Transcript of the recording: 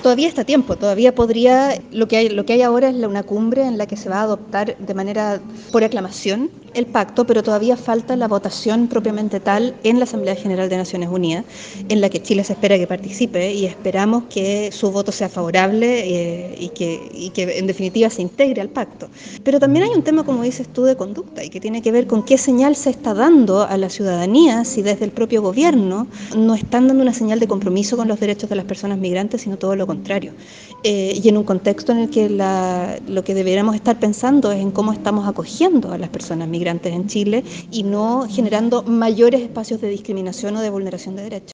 Todavía está a tiempo, todavía podría, lo que hay ahora es una cumbre en la que se va a adoptar de manera por aclamación el pacto, pero todavía falta la votación propiamente tal en la Asamblea General de Naciones Unidas, en la que Chile se espera que participe y esperamos que su voto sea favorable y que en definitiva se integre al pacto. Pero también hay un tema, como dices tú, de conducta y que tiene que ver con qué señal se está dando a la ciudadanía si desde el propio gobierno no están dando una señal de compromiso con los derechos de las personas migrantes, sino todo lo contrario. Y en un contexto en el que lo que deberíamos estar pensando es en cómo estamos acogiendo a las personas migrantes en Chile y no generando mayores espacios de discriminación o de vulneración de derechos.